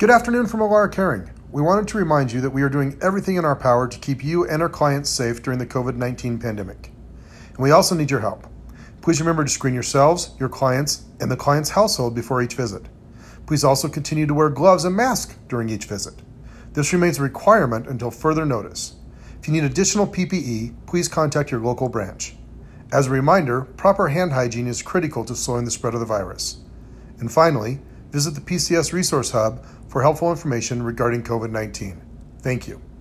Good afternoon from Alara Caring. We wanted to remind you that we are doing everything in our power to keep you and our clients safe during the COVID-19 pandemic. And we also need your help. Please remember to screen yourselves, your clients, and the client's household before each visit. Please also continue to wear gloves and masks during each visit. This remains a requirement until further notice. If you need additional PPE, please contact your local branch. As a reminder, proper hand hygiene is critical to slowing the spread of the virus. And finally, visit the PCS Resource Hub for helpful information regarding COVID-19. Thank you.